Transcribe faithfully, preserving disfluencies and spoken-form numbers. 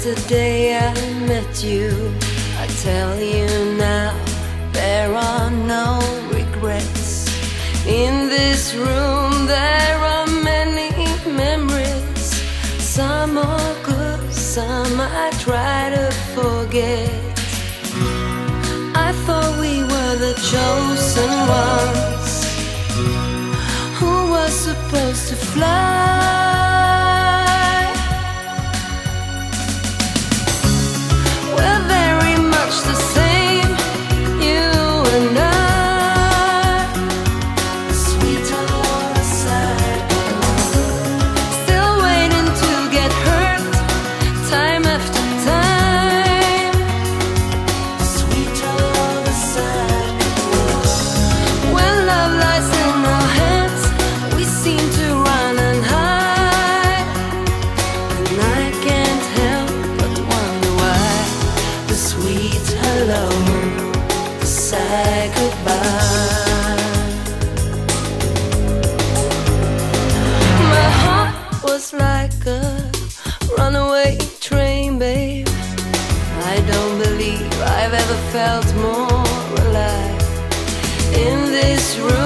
the day I met you. I tell you now, there are no regrets. In this room there are many memories. Some are good, some I try to forget. I thought we were the chosen ones, who was supposed to fly. We're very much the same, you and I. Sweet or sad, still waiting to get hurt, time after time. Sweet or sad, when love lies in our hands, we seem to run and hide. And I can't help but wonder why the sweet hello, the sad goodbye. My heart was like a runaway train, babe. I don't believe I've ever felt more alive. In this room